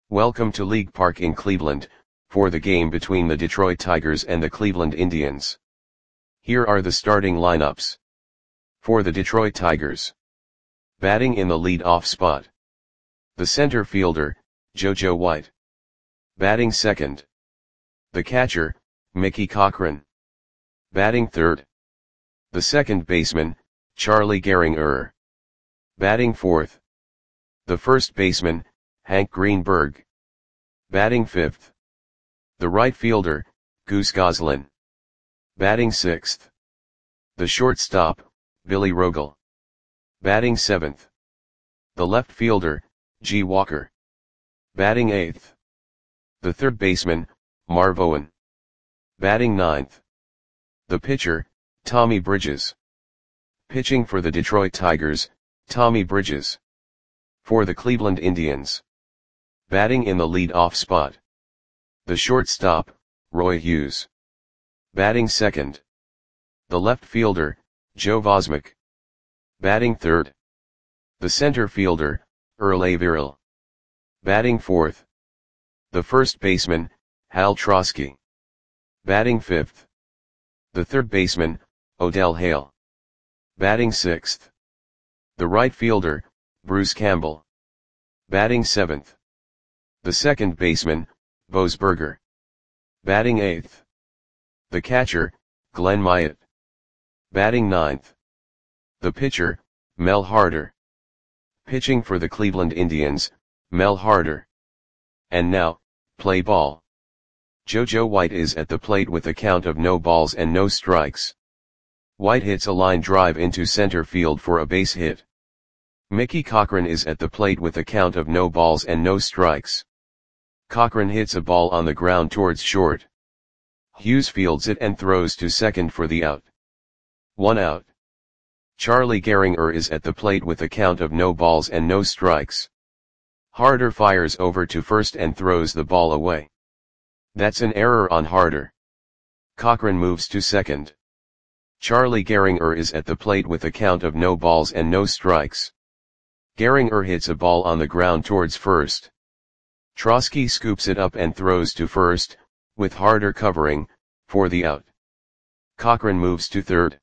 Welcome to League Park in Cleveland, for the game between the Detroit Tigers and the Cleveland Indians. Here are the starting lineups. For the Detroit Tigers. Batting in the lead-off spot. The center fielder, JoJo White. Batting second. The catcher, Mickey Cochrane. Batting third. The second baseman, Charlie Gehringer. Batting fourth. The first baseman, Hank Greenberg. Batting fifth. The right fielder, Goose Goslin. Batting sixth. The shortstop, Billy Rogel. Batting seventh. The left fielder, G. Walker. Batting eighth. The third baseman, Marv Owen. Batting ninth. The pitcher, Tommy Bridges. Pitching for the Detroit Tigers, Tommy Bridges. For the Cleveland Indians. Batting in the lead-off spot. The shortstop, Roy Hughes. Batting second. The left fielder, Joe Vosmick. Batting third. The center fielder, Earl Averill. Batting fourth. The first baseman, Hal Trosky. Batting fifth. The third baseman, Odell Hale. Batting sixth. The right fielder, Bruce Campbell. Batting seventh. The second baseman, Bose Berger. Batting eighth. The catcher, Glenn Myatt. Batting ninth. The pitcher, Mel Harder. Pitching for the Cleveland Indians, Mel Harder. And now, play ball. JoJo White is at the plate with a count of no balls and no strikes. White hits a line drive into center field for a base hit. Mickey Cochrane is at the plate with a count of no balls and no strikes. Cochrane hits a ball on the ground towards short. Hughes fields it and throws to second for the out. 1 out. Charlie Gehringer is at the plate with a count of no balls and no strikes. Harder fires over to first and throws the ball away. That's an error on Harder. Cochrane moves to second. Charlie Gehringer is at the plate with a count of no balls and no strikes. Gehringer hits a ball on the ground towards first. Trosky scoops it up and throws to first, with Harder covering, for the out. Cochrane moves to third.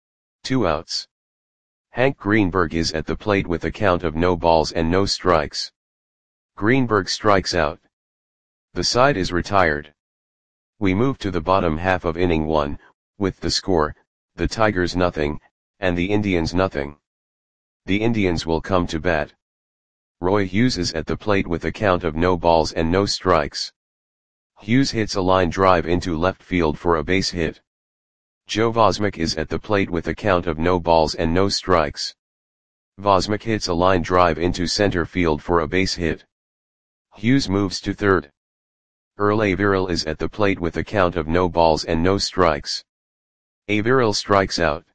2 outs. Hank Greenberg is at the plate with a count of no balls and no strikes. Greenberg strikes out. The side is retired. We move to the bottom half of inning 1, with the score, the Tigers nothing, and the Indians nothing. The Indians will come to bat. Roy Hughes is at the plate with a count of no balls and no strikes. Hughes hits a line drive into left field for a base hit. Joe Vosmick is at the plate with a count of no balls and no strikes. Vosmick hits a line drive into center field for a base hit. Hughes moves to third. Earl Averill is at the plate with a count of no balls and no strikes. Averill strikes out.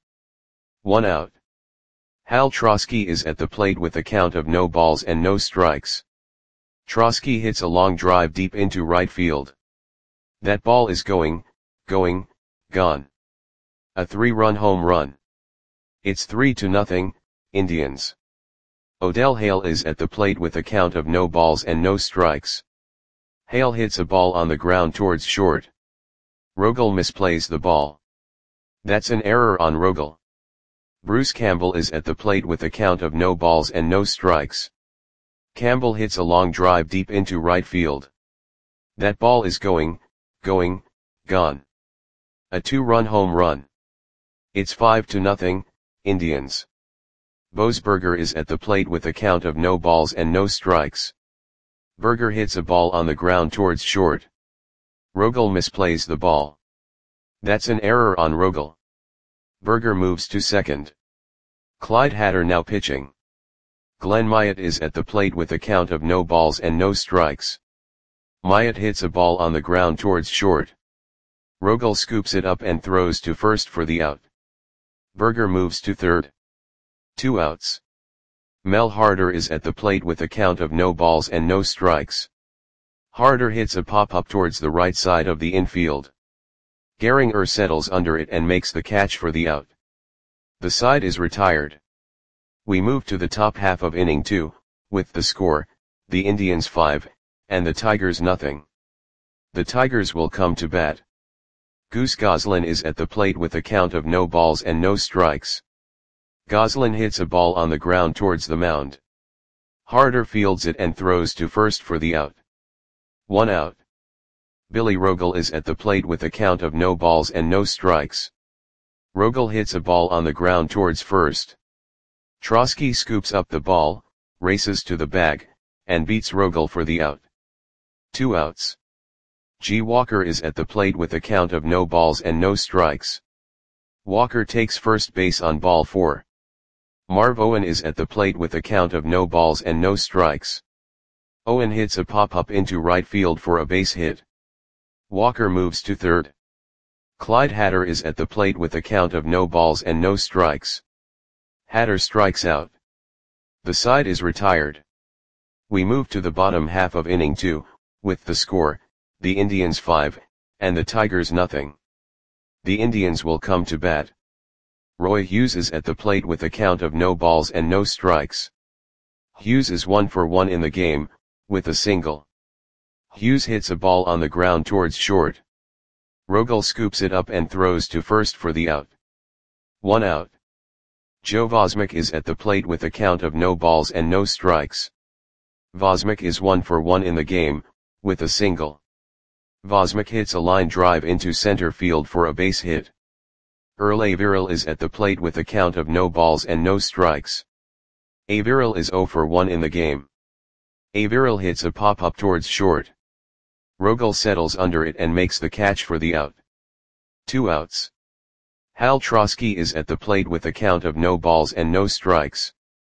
1 out. Hal Trosky is at the plate with a count of no balls and no strikes. Trosky hits a long drive deep into right field. That ball is gone. A 3-run home run. It's 3-0, Indians. Odell Hale is at the plate with a count of no balls and no strikes. Hale hits a ball on the ground towards short. Rogel misplays the ball. That's an error on Rogel. Bruce Campbell is at the plate with a count of no balls and no strikes. Campbell hits a long drive deep into right field. That ball is gone. A 2-run home run. It's 5-0, Indians. Bose Berger is at the plate with a count of no balls and no strikes. Berger hits a ball on the ground towards short. Rogel misplays the ball. That's an error on Rogel. Berger moves to second. Clyde Hatter now pitching. Glenn Myatt is at the plate with a count of no balls and no strikes. Myatt hits a ball on the ground towards short. Rogel scoops it up and throws to first for the out. Berger moves to third. 2 outs. Mel Harder is at the plate with a count of no balls and no strikes. Harder hits a pop-up towards the right side of the infield. Gehringer settles under it and makes the catch for the out. The side is retired. We move to the top half of inning 2, with the score, the Indians 5, and the Tigers nothing. The Tigers will come to bat. Goose Goslin is at the plate with a count of no balls and no strikes. Goslin hits a ball on the ground towards the mound. Harder fields it and throws to first for the out. 1 out. Billy Rogel is at the plate with a count of no balls and no strikes. Rogel hits a ball on the ground towards first. Trosky scoops up the ball, races to the bag, and beats Rogel for the out. 2 outs. G. Walker is at the plate with a count of no balls and no strikes. Walker takes first base on ball 4. Marv Owen is at the plate with a count of no balls and no strikes. Owen hits a pop-up into right field for a base hit. Walker moves to third. Clyde Hatter is at the plate with a count of no balls and no strikes. Hatter strikes out. The side is retired. We move to the bottom half of inning 2, with the score, the Indians 5, and the Tigers nothing. The Indians will come to bat. Roy Hughes is at the plate with a count of no balls and no strikes. Hughes is 1 for 1 in the game, with a single. Hughes hits a ball on the ground towards short. Rogel scoops it up and throws to first for the out. 1 out. Joe Vosmick is at the plate with a count of no balls and no strikes. Vosmick is 1 for 1 in the game, with a single. Vosmick hits a line drive into center field for a base hit. Earl Averill is at the plate with a count of no balls and no strikes. Averill is 0 for 1 in the game. Averill hits a pop-up towards short. Rogel settles under it and makes the catch for the out. 2 outs. Hal Trosky is at the plate with a count of no balls and no strikes.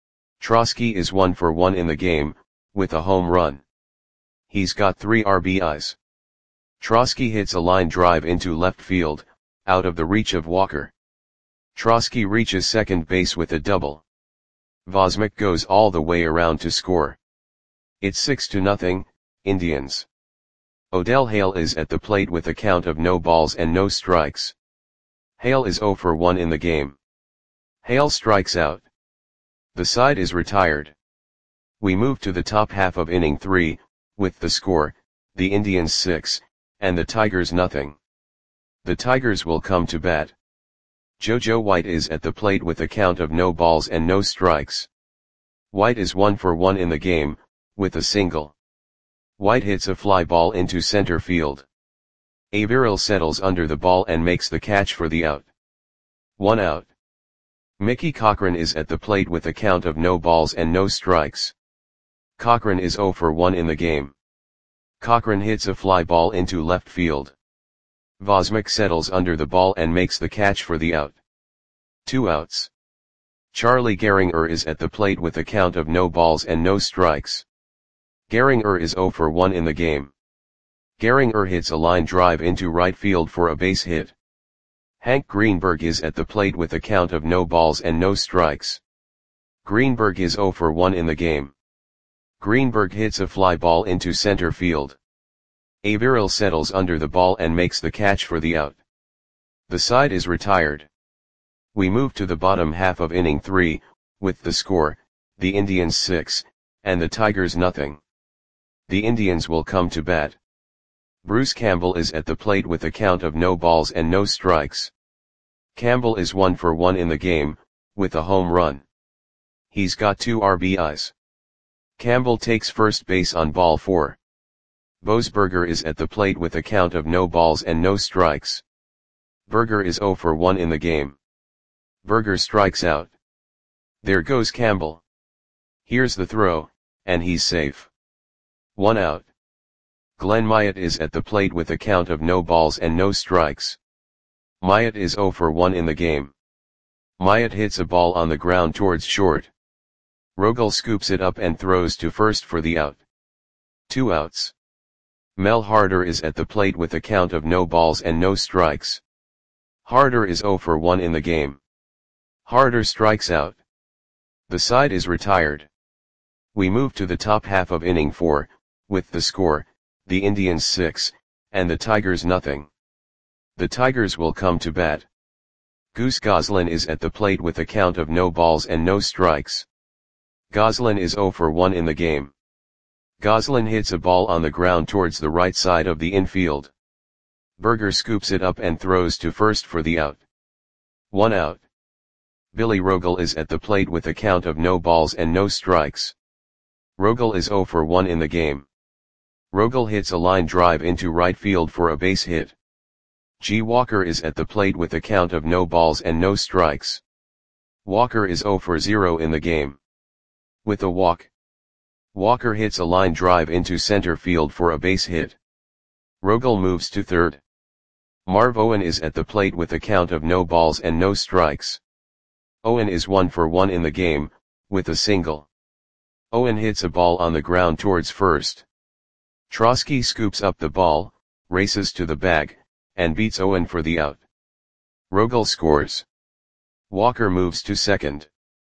Trosky is 1 for 1 in the game, with a home run. He's got 3 RBIs. Trosky hits a line drive into left field, out of the reach of Walker. Trosky reaches second base with a double. Vosmick goes all the way around to score. It's 6-0, Indians. Odell Hale is at the plate with a count of no balls and no strikes. Hale is 0 for 1 in the game. Hale strikes out. The side is retired. We move to the top half of inning 3, with the score, the Indians 6, and the Tigers nothing. The Tigers will come to bat. JoJo White is at the plate with a count of no balls and no strikes. White is 1 for 1 in the game, with a single. White hits a fly ball into center field. Averill settles under the ball and makes the catch for the out. 1 out. Mickey Cochran is at the plate with a count of no balls and no strikes. Cochran is 0 for 1 in the game. Cochran hits a fly ball into left field. Vosmick settles under the ball and makes the catch for the out. 2 outs. Charlie Gehringer is at the plate with a count of no balls and no strikes. Gehringer is 0 for 1 in the game. Gehringer hits a line drive into right field for a base hit. Hank Greenberg is at the plate with a count of no balls and no strikes. Greenberg is 0 for 1 in the game. Greenberg hits a fly ball into center field. Averill settles under the ball and makes the catch for the out. The side is retired. We move to the bottom half of inning 3, with the score, the Indians 6, and the Tigers nothing. The Indians will come to bat. Bruce Campbell is at the plate with a count of no balls and no strikes. Campbell is 1 for 1 in the game, with a home run. He's got 2 RBIs. Campbell takes first base on ball 4. Boesberger is at the plate with a count of no balls and no strikes. Berger is 0 for 1 in the game. Berger strikes out. There goes Campbell. Here's the throw, and he's safe. 1 out. Glenn Myatt is at the plate with a count of no balls and no strikes. Myatt is 0 for 1 in the game. Myatt hits a ball on the ground towards short. Rogel scoops it up and throws to first for the out. 2 outs. Mel Harder is at the plate with a count of no balls and no strikes. Harder is 0 for 1 in the game. Harder strikes out. The side is retired. We move to the top half of inning 4, with the score, the Indians 6, and the Tigers nothing. The Tigers will come to bat. Goose Goslin is at the plate with a count of no balls and no strikes. Goslin is 0 for 1 in the game. Goslin hits a ball on the ground towards the right side of the infield. Berger scoops it up and throws to first for the out. 1 out. Billy Rogel is at the plate with a count of no balls and no strikes. Rogel is 0 for 1 in the game. Rogel hits a line drive into right field for a base hit. G. Walker is at the plate with a count of no balls and no strikes. Walker is 0 for 0 in the game. With a walk, Walker hits a line drive into center field for a base hit. Rogel moves to third. Marv Owen is at the plate with a count of no balls and no strikes. Owen is 1 for 1 in the game, with a single. Owen hits a ball on the ground towards first. Trosky scoops up the ball, races to the bag, and beats Owen for the out. Rogel scores. Walker moves to second.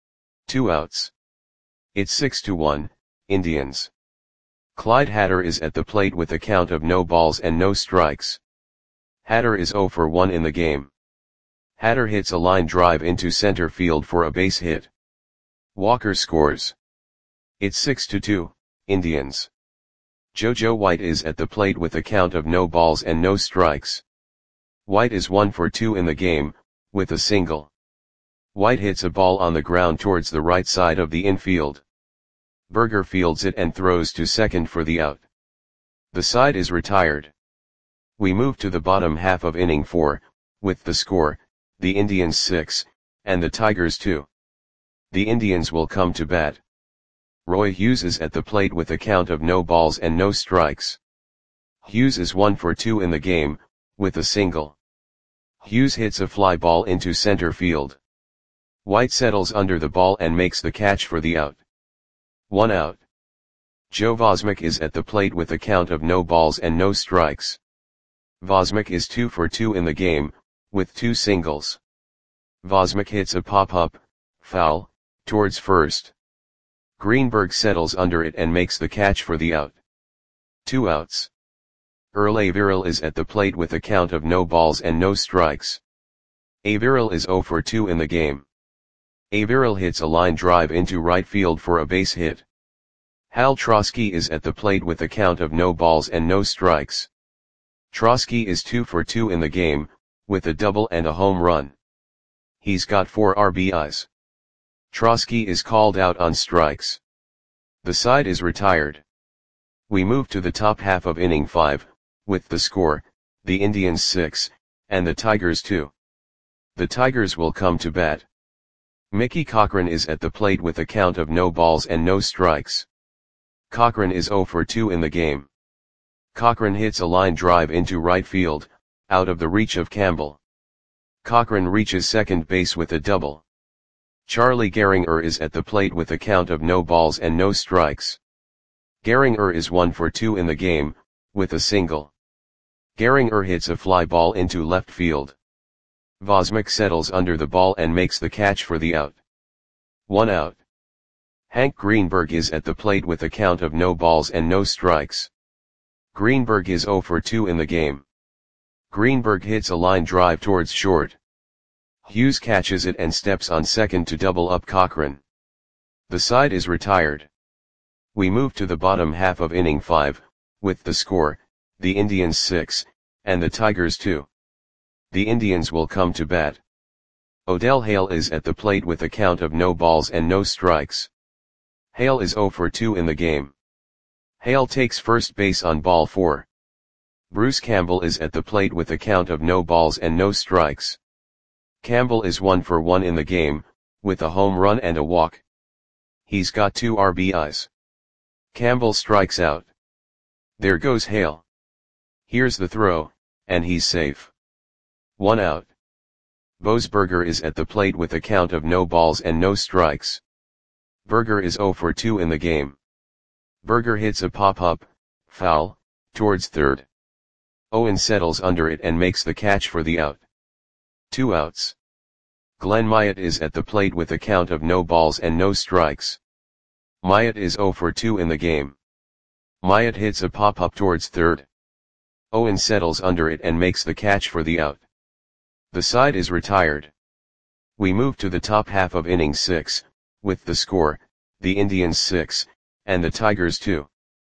2 outs. It's 6-1, Indians. Clyde Hatter is at the plate with a count of no balls and no strikes. Hatter is 0 for 1 in the game. Hatter hits a line drive into center field for a base hit. Walker scores. It's 6-2, Indians. JoJo White is at the plate with a count of no balls and no strikes. White is 1 for 2 in the game, with a single. White hits a ball on the ground towards the right side of the infield. Berger fields it and throws to second for the out. The side is retired. We move to the bottom half of inning 4, with the score, the Indians 6, and the Tigers 2. The Indians will come to bat. Roy Hughes is at the plate with a count of no balls and no strikes. Hughes is 1 for 2 in the game, with a single. Hughes hits a fly ball into center field. White settles under the ball and makes the catch for the out. 1 out. Joe Vosmick is at the plate with a count of no balls and no strikes. Vosmick is 2 for 2 in the game, with 2 singles. Vosmick hits a pop-up, foul, towards first. Greenberg settles under it and makes the catch for the out. 2 outs. Earl Averill is at the plate with a count of no balls and no strikes. Averill is 0 for 2 in the game. Averill hits a line drive into right field for a base hit. Hal Trosky is at the plate with a count of no balls and no strikes. Trosky is 2 for 2 in the game, with a double and a home run. He's got 4 RBIs. Trosky is called out on strikes. The side is retired. We move to the top half of inning 5, with the score, the Indians 6, and the Tigers 2. The Tigers will come to bat. Mickey Cochran is at the plate with a count of no balls and no strikes. Cochran is 0 for 2 in the game. Cochran hits a line drive into right field, out of the reach of Campbell. Cochran reaches second base with a double. Charlie Gehringer is at the plate with a count of no balls and no strikes. Gehringer is 1 for 2 in the game, with a single. Gehringer hits a fly ball into left field. Vosmick settles under the ball and makes the catch for the out. 1 out. Hank Greenberg is at the plate with a count of no balls and no strikes. Greenberg is 0 for 2 in the game. Greenberg hits a line drive towards short. Hughes catches it and steps on second to double up Cochran. The side is retired. We move to the bottom half of inning 5, with the score, the Indians 6, and the Tigers 2. The Indians will come to bat. Odell Hale is at the plate with a count of no balls and no strikes. Hale is 0 for 2 in the game. Hale takes first base on ball 4. Bruce Campbell is at the plate with a count of no balls and no strikes. Campbell is 1 for 1 in the game, with a home run and a walk. He's got 2 RBIs. Campbell strikes out. There goes Hale. Here's the throw, and he's safe. 1 out. Boasberger is at the plate with a count of no balls and no strikes. Berger is 0 for 2 in the game. Berger hits a pop-up, foul, towards third. Owen settles under it and makes the catch for the out. 2 outs. Glenn Myatt is at the plate with a count of no balls and no strikes. Myatt is 0 for 2 in the game. Myatt hits a pop-up towards third. Owen settles under it and makes the catch for the out. The side is retired. We move to the top half of inning 6, with the score, the Indians 6, and the Tigers 2.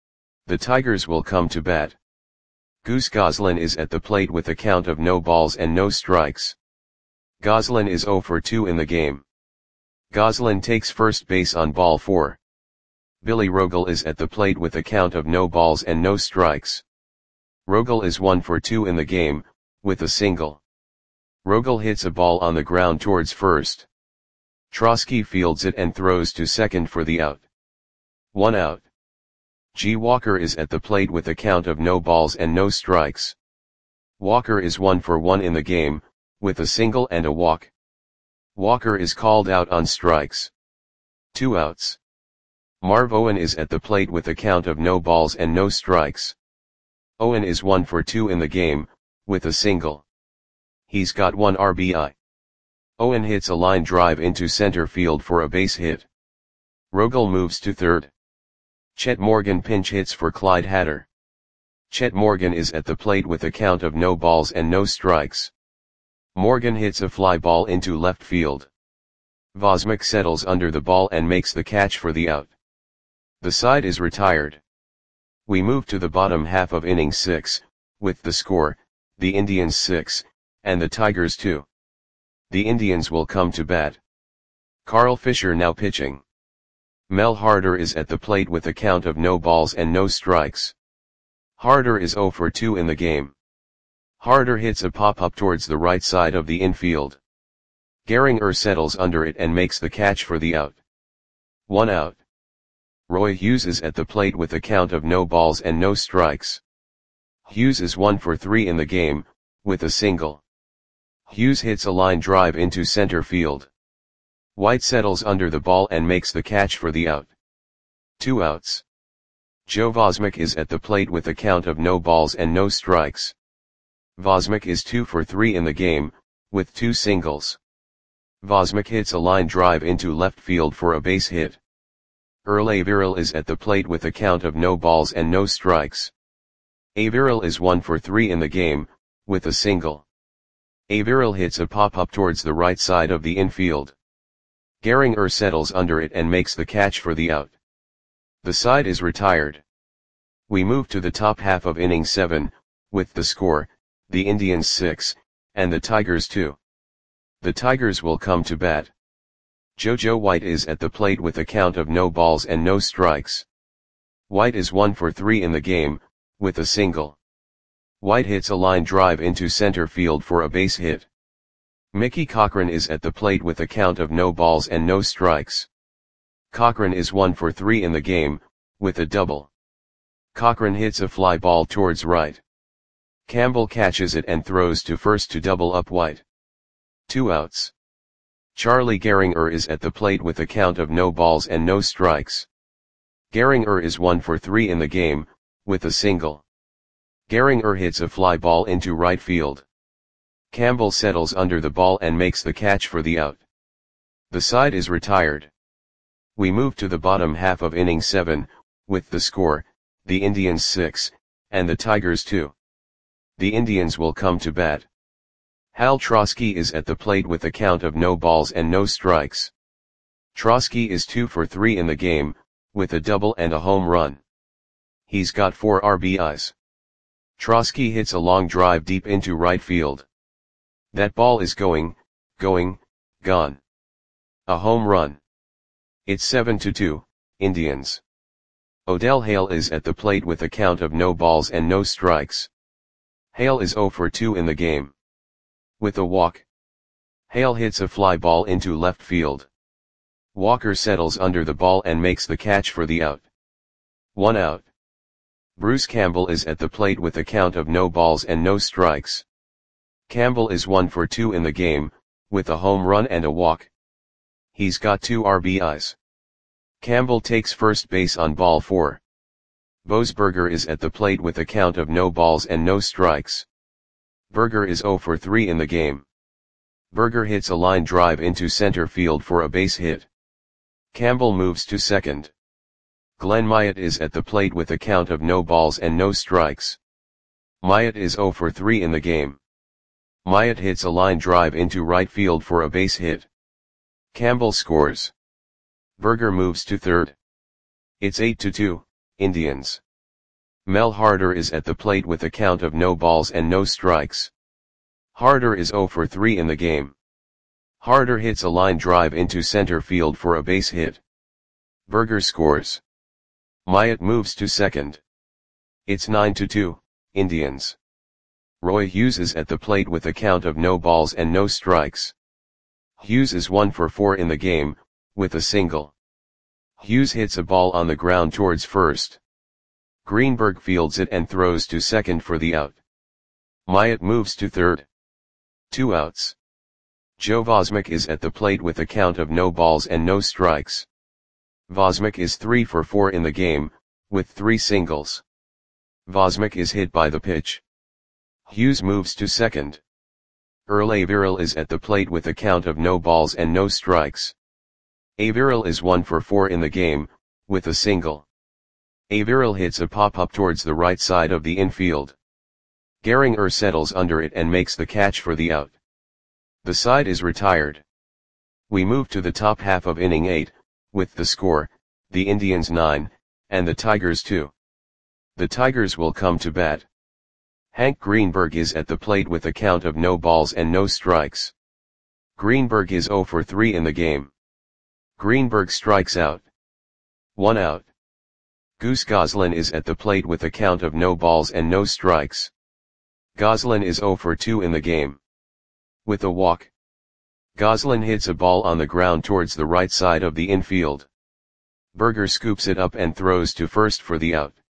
The Tigers will come to bat. Goose Goslin is at the plate with a count of no balls and no strikes. Goslin is 0 for 2 in the game. Goslin takes first base on ball 4. Billy Rogel is at the plate with a count of no balls and no strikes. Rogel is 1 for 2 in the game, with a single. Rogel hits a ball on the ground towards first. Trosky fields it and throws to second for the out. 1 out. G. Walker is at the plate with a count of no balls and no strikes. Walker is 1 for 1 in the game, with a single and a walk. Walker is called out on strikes. 2 outs. Marv Owen is at the plate with a count of no balls and no strikes. Owen is 1 for 2 in the game, with a single. He's got 1 RBI. Owen hits a line drive into center field for a base hit. Rogel moves to third. Chet Morgan pinch hits for Clyde Hatter. Chet Morgan is at the plate with a count of no balls and no strikes. Morgan hits a fly ball into left field. Vosmik settles under the ball and makes the catch for the out. The side is retired. We move to the bottom half of inning 6, with the score, the Indians 6, and the Tigers 2. The Indians will come to bat. Carl Fisher now pitching. Mel Harder is at the plate with a count of no balls and no strikes. Harder is 0 for 2 in the game. Harder hits a pop-up towards the right side of the infield. Gehringer settles under it and makes the catch for the out. 1 out. Roy Hughes is at the plate with a count of no balls and no strikes. Hughes is 1 for 3 in the game, with a single. Hughes hits a line drive into center field. White settles under the ball and makes the catch for the out. 2 outs. Joe Vosmik is at the plate with a count of no balls and no strikes. Vosmik is 2 for 3 in the game, with 2 singles. Vosmik hits a line drive into left field for a base hit. Earl Averill is at the plate with a count of no balls and no strikes. Averill is 1 for 3 in the game, with a single. Averill hits a pop-up towards the right side of the infield. Gehringer settles under it and makes the catch for the out. The side is retired. We move to the top half of inning 7, with the score, the Indians 6, and the Tigers 2. The Tigers will come to bat. JoJo White is at the plate with a count of no balls and no strikes. White is 1 for 3 in the game, with a single. White hits a line drive into center field for a base hit. Mickey Cochran is at the plate with a count of no balls and no strikes. Cochran is 1 for 3 in the game, with a double. Cochran hits a fly ball towards right. Campbell catches it and throws to first to double up White. 2 outs. Charlie Gehringer is at the plate with a count of no balls and no strikes. Gehringer is 1 for 3 in the game, with a single. Gehringer hits a fly ball into right field. Campbell settles under the ball and makes the catch for the out. The side is retired. We move to the bottom half of inning 7, with the score, the Indians 6, and the Tigers 2. The Indians will come to bat. Hal Trosky is at the plate with a count of no balls and no strikes. Trosky is 2 for 3 in the game, with a double and a home run. He's got 4 RBIs. Trosky hits a long drive deep into right field. That ball is gone. A home run. It's 7-2, Indians. Odell Hale is at the plate with a count of no balls and no strikes. Hale is 0 for 2 in the game. With a walk. Hale hits a fly ball into left field. Walker settles under the ball and makes the catch for the out. 1 out. Bruce Campbell is at the plate with a count of no balls and no strikes. Campbell is 1 for 2 in the game, with a home run and a walk. He's got 2 RBIs. Campbell takes first base on ball 4. Boasberger is at the plate with a count of no balls and no strikes. Berger is 0 for 3 in the game. Berger hits a line drive into center field for a base hit. Campbell moves to second. Glenn Myatt is at the plate with a count of no balls and no strikes. Myatt is 0 for 3 in the game. Myatt hits a line drive into right field for a base hit. Campbell scores. Berger moves to third. It's 8-2, Indians. Mel Harder is at the plate with a count of no balls and no strikes. Harder is 0 for 3 in the game. Harder hits a line drive into center field for a base hit. Berger scores. Myatt moves to second. It's 9-2, Indians. Roy Hughes is at the plate with a count of no balls and no strikes. Hughes is 1 for 4 in the game, with a single. Hughes hits a ball on the ground towards first. Greenberg fields it and throws to second for the out. Myatt moves to third. 2 outs. Joe Vosmek is at the plate with a count of no balls and no strikes. Vosmek is 3 for 4 in the game, with 3 singles. Vosmek is hit by the pitch. Hughes moves to second. Earl Averill is at the plate with a count of no balls and no strikes. Averill is 1 for 4 in the game, with a single. Averill hits a pop-up towards the right side of the infield. Gehringer settles under it and makes the catch for the out. The side is retired. We move to the top half of inning 8, with the score, the Indians 9, and the Tigers 2. The Tigers will come to bat. Hank Greenberg is at the plate with a count of no balls and no strikes. Greenberg is 0 for 3 in the game. Greenberg strikes out. 1 out. Goose Goslin is at the plate with a count of no balls and no strikes. Goslin is 0 for 2 in the game. With a walk. Goslin hits a ball on the ground towards the right side of the infield. Berger scoops it up and throws to first for the out.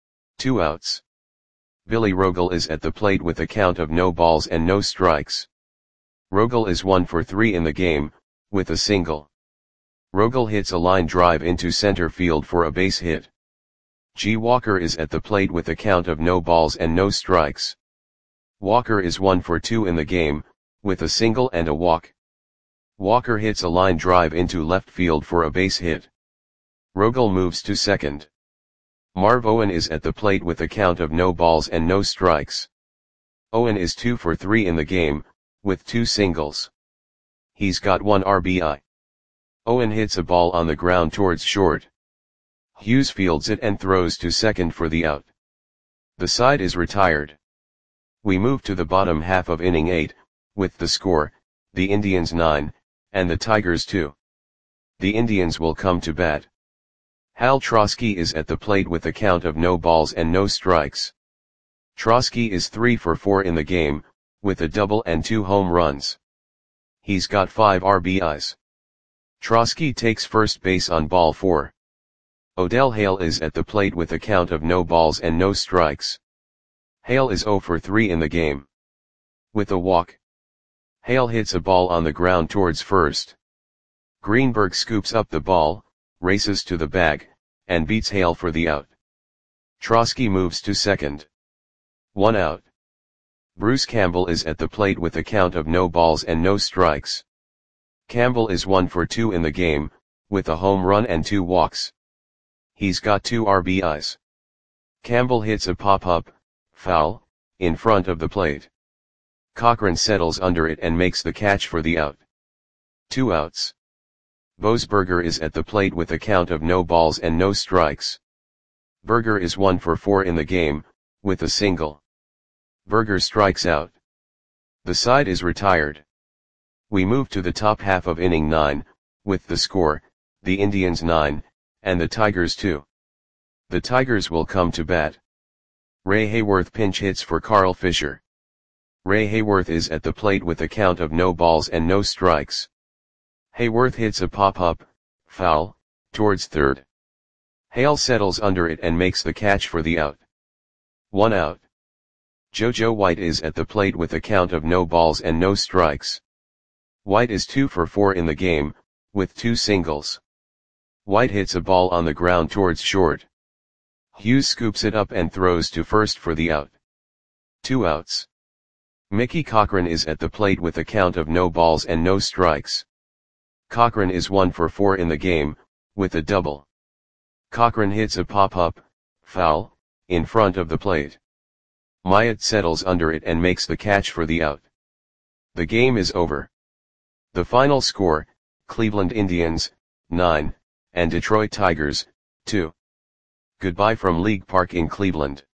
2 outs. Billy Rogel is at the plate with a count of no balls and no strikes. Rogel is 1 for 3 in the game, with a single. Rogel hits a line drive into center field for a base hit. G. Walker is at the plate with a count of no balls and no strikes. Walker is 1 for 2 in the game, with a single and a walk. Walker hits a line drive into left field for a base hit. Rogel moves to second. Marv Owen is at the plate with a count of no balls and no strikes. Owen is 2 for 3 in the game, with 2 singles. He's got 1 RBI. Owen hits a ball on the ground towards short. Hughes fields it and throws to second for the out. The side is retired. We move to the bottom half of inning 8, with the score, the Indians 9, and the Tigers 2. The Indians will come to bat. Hal Trosky is at the plate with a count of no balls and no strikes. Trosky is 3 for 4 in the game, with a double and 2 home runs. He's got 5 RBIs. Trosky takes first base on ball 4. Odell Hale is at the plate with a count of no balls and no strikes. Hale is 0 for 3 in the game. With a walk. Hale hits a ball on the ground towards first. Greenberg scoops up the ball, races to the bag, and beats Hale for the out. Trosky moves to second. 1 out. Bruce Campbell is at the plate with a count of no balls and no strikes. Campbell is 1 for 2 in the game, with a home run and 2 walks. He's got 2 RBIs. Campbell hits a pop-up, foul, in front of the plate. Cochran settles under it and makes the catch for the out. 2 outs. Boasberger is at the plate with a count of no balls and no strikes. Berger is 1 for 4 in the game, with a single. Berger strikes out. The side is retired. We move to the top half of inning 9, with the score, the Indians 9, and the Tigers 2. The Tigers will come to bat. Ray Hayworth pinch hits for Carl Fisher. Ray Hayworth is at the plate with a count of no balls and no strikes. Hayworth hits a pop-up, foul, towards third. Hale settles under it and makes the catch for the out. 1 out. JoJo White is at the plate with a count of no balls and no strikes. White is 2 for 4 in the game, with 2 singles. White hits a ball on the ground towards short. Hughes scoops it up and throws to first for the out. 2 outs. Mickey Cochran is at the plate with a count of no balls and no strikes. Cochran is 1 for 4 in the game, with a double. Cochran hits a pop-up, foul, in front of the plate. Myatt settles under it and makes the catch for the out. The game is over. The final score, Cleveland Indians, 9, and Detroit Tigers, 2. Goodbye from League Park in Cleveland.